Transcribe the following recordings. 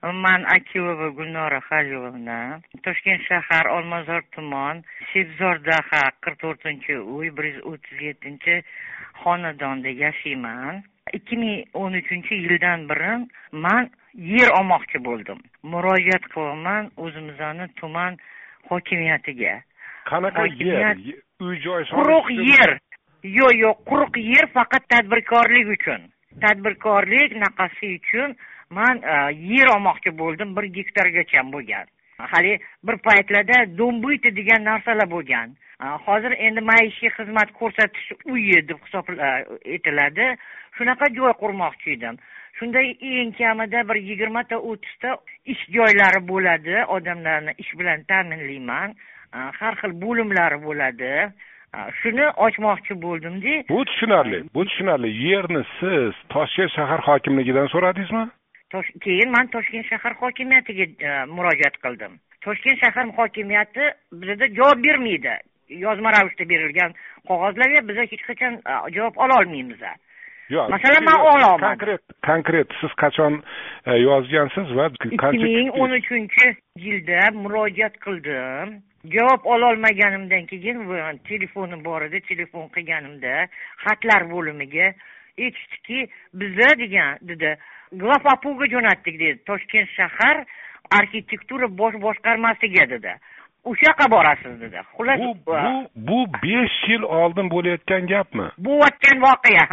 Man Akilova Gulnora Halilовna. Toshkent shahar Olmazor tuman Sebzordaha 44-uy 137-xonadonda yashayman. 2013-yildan beri man yer olmoqchi bo'ldim. Murojaat qilaman o'zimizni tuman hokimiyatiga. Qanaqa yer? Uy joy quruq yer. Yo'q, quruq yer faqat tadbirkorlik uchun. Tadbirkorlik naqasi uchun man yer olmoqchi bo'ldim, 1 gektargacha bo'lgan. Hali bir paytlarda do'mbuyt degan narsalar bo'lgan. Hozir endi maishiy xizmat ko'rsatish uyi deb hisob etiladi. Shunaqa joy qurmoqchi edim. Shunday eng kamida bir 20 ta 30 ta ish joylari bo'ladi. Odamlarni ish bilan ta'minlayman. Har xil bo'limlari bo'ladi. Shuni ochmoqchi bo'ldim-da. Bu tushunarli. Yerni siz Toshkent shahar hokimligidan so'radingizmi? Keyin men Toshkent shahar hokimiyatiga murojaat qildim. Toshkent shahar hokimiyati bizga javob bermaydi. Yozma ravishda berilgan qog'ozlarga biz hech qachon javob ola olmaymiz. Masalan, men olaman. Konkret siz qachon yozgansiz va qancha 2013-yilda murojaat qildim. Javob ola olmaganimdan keyin telefonim bor edi, telefon qilganimda xatlar bo'limiga aytishdiki, bizda degan dedi, Glafapuga jo'natdik dedi. Toshkent shahar arxitektura bosh boshqarmasiga dedi. O'sha yoqqa borasiz dedi. Xullas bu 5 yil oldin bo'layotgan gapmi? Bu o'tgan voqea,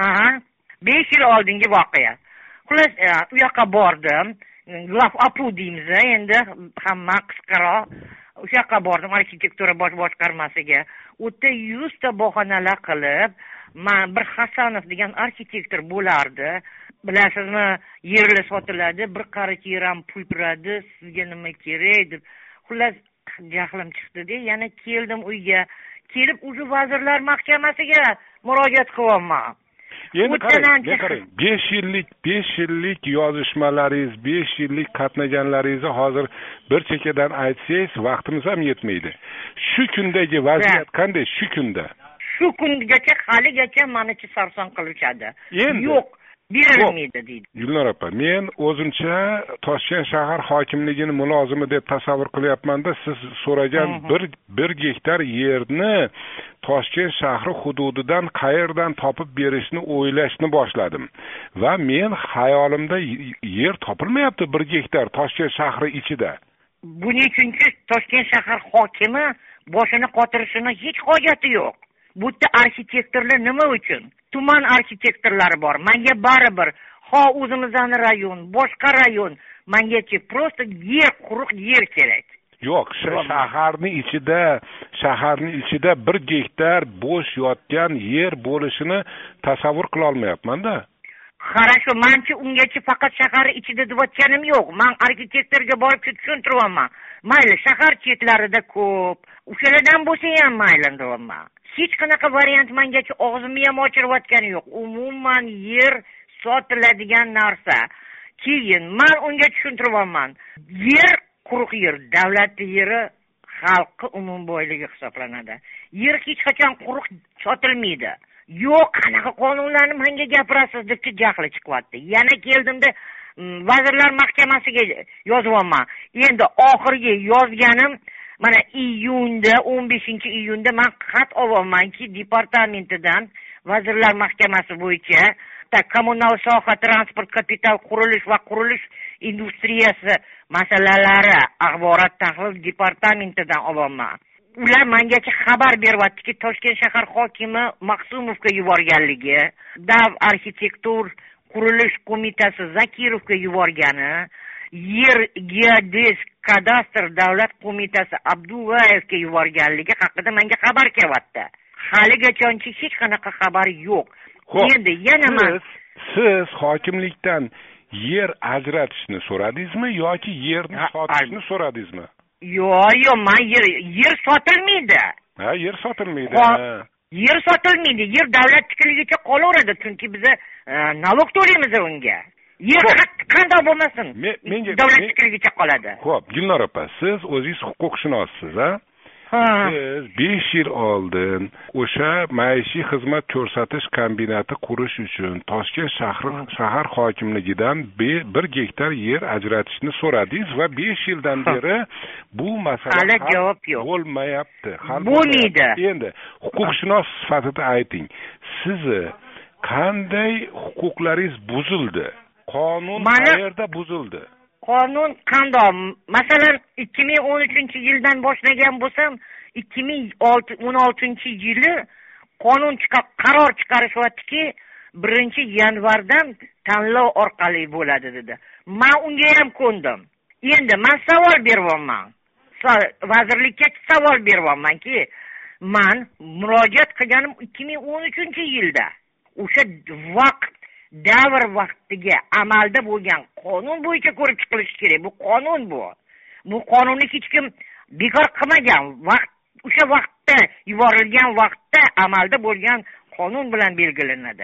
5 yil oldingi voqea. Xullas u yoqqa bordim. Glafapu deymiz, endi hamma qisqaroq. O'sha yoqqa bordim arxitektura bosh boshqarmasiga. U yerda 100 ta bahonalar qilib, men bir Hasanov degan arxitektor bo'lardi. Bilasizmi, yerlar sotiladi, bir qarich yer ham pul turadi, sizga nima kerak deb. Xullas jahlim chiqdi-da, yana keldim uyga. Kelib o'sha vazirlar mahkamasiga murojaat qilyapman. Endi qarang, 5 yillik yozishmalaringiz, 5 yillik qatnaganlaringizni hozir bir chekkadan aytsangiz, vaqtimiz ham yetmaydi. Shu kundagi vaziyat qanday shu kunda? Shu kungacha haligacha menichi sarson qilishadi. Yo'q, berilmaydi deydi. Gulnor opa, men o'zimcha Toshkent shahar hokimligini mulozimi deb tasavvur qilyapman-da, siz so'ragan 1 gektar yerni Toshkent shahri hududidan qayerdan topib berishni o'ylashni boshladim. Va men xayolimda yer topilmayapti 1 gektar Toshkent shahri ichida. Buning uchunki Toshkent shahar hokimi boshini qotirishini hech hojati yo'q. Bu yerda arxitektorlar nima uchun? Tuman arxitektorlari bor. Menga baribir, o'zimizning rayon, boshqa rayon, mengachi prosta yer, quruq yer kerak. Yo'q, shaharning ichida 1 gektar bo'sh yotgan yer bo'lishini tasavvur qila olmayapman-da. Qarashu, menchi ungacha faqat shahar ichida deyotganim yo'q. Men arxitektorga borib tushuntiryapman. Mayli, shahar chetlarida ko'p, o'shalardan bo'lsa ham mayli deyapman. Hech qanaqa variant mengacha og'zimni ham ochirayotgani yo'q. Umuman yer sotiladigan narsa. Keyin men unga tushuntiryapman. Yer quruq yer, davlat yeri xalqqa umum boyligi hisoblanadi. Yer hech qachon quruq sotilmaydi. Yo'q, qanaqa qonunlarni menga gapirasiz deb jahli chiqyapti. Yana keldimda vazirlar mahkamasiga yozyapman. Endi oxirgi yozganim mana iyunda 15-iyunda men xat olamanki departamentidan vazirlar mahkamasi bo'yicha kommunal soha, transport, kapital, qurilish va qurilish industriyasi masalalari axborot tahlil departamentidan olaman. Ular mengacha xabar beryaptiki, Toshkent shahar hokimi Maqsumovga yuborganligi, Dav arxitektur qurilish qo'mitasi Zakirovga yuborgani, yer geodezik kadastr davlat qo'mitasi Abdullayevga yuborganligi haqida menga xabar kelyapti. Haligacha hech qanaqa xabar yo'q. Endi yana siz hokimlikdan yer ajratishni so'radingizmi yoki yerni sotishni so'radingizmi? Yo'q, men yer sotilmaydi. Yer sotilmaydi. Yer sotilmaydi. Yer davlatnikiligicha qolaveradi, chunki biz nalog to'laymiz unga. Yer qanday bo'lmasin, davlatnikiligicha qoladi. Xo'p, Gulnor opa, siz o'zingiz huquqshunossiz, siz 5 yil oldin o'sha maishiy xizmat ko'rsatish kombinati qurish uchun Toshkent shahar hokimligidan 1 gektar yer ajratishni so'radingiz va 5 yildan beri bu masala hali javob yo'q. Bo'lmayapti. Bo'lmaydi. Endi huquqshunos sifatida ayting. Sizni qanday huquqlaringiz buzildi? Qonun qayerda buzildi? Qonun qandoq? Masalan, 2013-yildan boshlagan bo'lsam, 2016-yili qaror chiqarishyaptiki, 1-yanvardan tanlov orqali bo'ladi dedi. Men unga ham ko'ndim. Endi men savol beryapman. Vazirlikka savol beryapmanki, men murojaat qilganim 2013-yilda. O'sha davr vaqtiga amalda bo'lgan qonun bo'yicha ko'rib chiqilishi kerak. Bu qonun bu. Bu qonunni hech kim bekor qilmagan. O'sha vaqtda yuborilgan vaqtda amalda bo'lgan qonun bilan belgilanadi.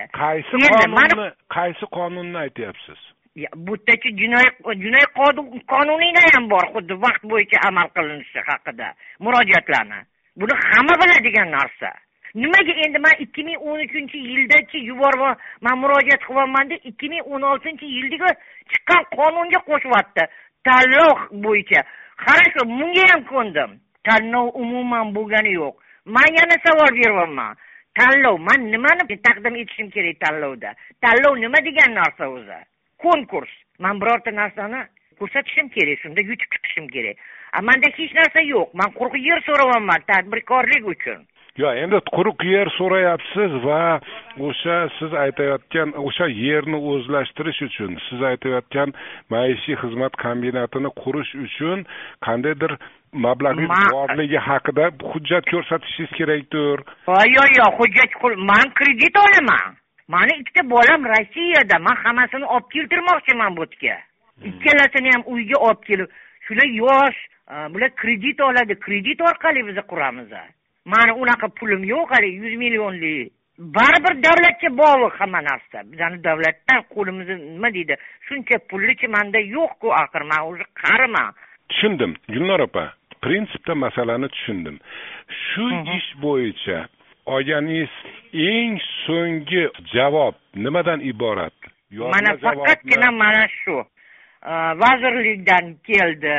Qaysi qonunni aytyapsiz? Bu yerda jinoiy qonunida ham bor, xuddi vaqt bo'yicha amal qilinishi haqida murojaatlarni. Buni hamma biladigan narsa. Nimaga endi men 2013-yildachi men murojaat qilyapman-da, 2016-yildagi chiqqan qonunga qo'shyapti. Tanlov bo'yicha. Qarang, bunga ham ko'ndim. Tanlov umuman bo'lgani yo'q. Men yana savol beryapman. Tanlov, men nimani taqdim etishim kerak tanlovda? Tanlov nima degan narsa o'zi? Konkurs. Men birorta narsani ko'rsatishim kerak, shunda yutib chiqishim kerak. Menda hech narsa yo'q. Men quruq yer so'rayapman tadbirkorlik uchun. Yo, endi quruq yer so'rayapsiz va o'sha siz aytayotgan o'sha yerni o'zlashtirish uchun, siz aytayotgan maishiy xizmat kombinatini qurish uchun qandaydir mablag'ingiz borligi haqida hujjat ko'rsatishingiz kerakdir. Yo'q, hujjat men kredit olaman. Meni ikkita bolam Rossiyada, men hammasini olib keltirmoqchiman bu yerga. Ikkalasini ham uyga olib kelib, shular yosh, bular kredit oladi, kredit orqali biz quramiz. Meni unaqa pulim yo'q, hali 100 millionlik. Baribir davlatga bog'liq hamma narsa. Bizning davlatdan qo'limizda nima deydi? Shuncha pullichi menda yo'q-ku, axir men o'zi qariman. Tushundim, Gulnor opa. Prinsipda masalani tushundim. Shu ish bo'yicha olganingiz eng so'nggi javob nimadan iborat? Mana faqatgina mana shu. Vazirlikdan keldi.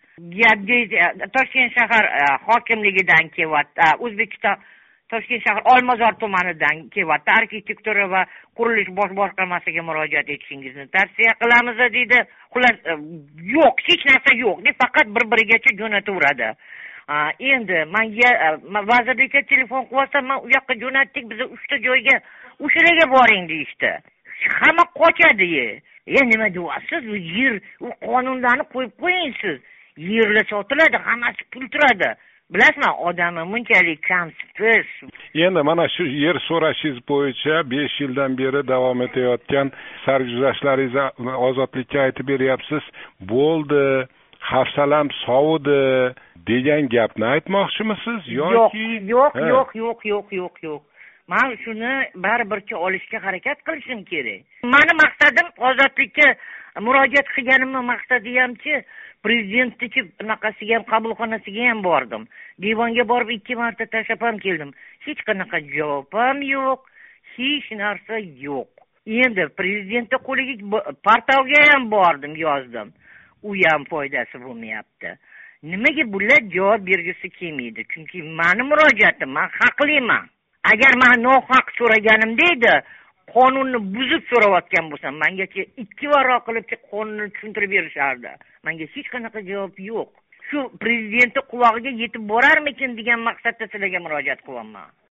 Toshkent shahar hokimligidan kelyapti. O'zbekiston Toshkent shahar Olmazor tumanidan kelyapti. Arxitektura va qurilish bosh boshqarmasiga murojaat etishingizni tavsiya qilamiz deydi. Xullas, yo'q, hech narsa yo'q. Faqat bir-birigacha jo'nataveradi. Endi menga vazirlikka telefon qilyapsam, men u yoqqa jo'natdik, biz 3 ta joyga o'shalarga boring deydi. Hamma qochadi. Nima deyapsiz? Bu yer, u qonunlarni qo'yib qo'ying siz. Yerlar sotiladi, hammasi pul turadi. Bilasizmi, odamni bunchalik kamsiz. Endi mana shu yer so'rashingiz bo'yicha 5 yildan beri davom etayotgan sarguzashtlaringizni ozodlikka aytib beryapsiz. Bo'ldi, hafsalam sovidi degan gapni aytmoqchimisiz yoki yo'q. Men shuni baribircha olishga harakat qilishim kerak. Meni maqsadim ozodlikka murojaat qilganimning maqsadi hamki prezidentniki bunaqasiga ham qabulxonasiga ham bordim. Divonga borib 2 marta tashlab ham keldim. Hech qanaqa javob ham yo'q, hech narsa yo'q. Endi prezidentning qo'liga portalga ham bordim, yozdim. U ham foydasi bo'lmayapti. Nimaga bular javob bergisi kelmaydi? Chunki meni murojaatim, men haqliman. Agar men nohaq so'raganimda edi, qonunni buzib so'rayotgan bo'lsam, mengacha 2 varroq qilib qonunni tushuntirib berishardi. Menga hech qanaqa javob yo'q. Shu prezidentning qulog'iga yetib borarmikin degan maqsadda sizlarga murojaat qilyapman.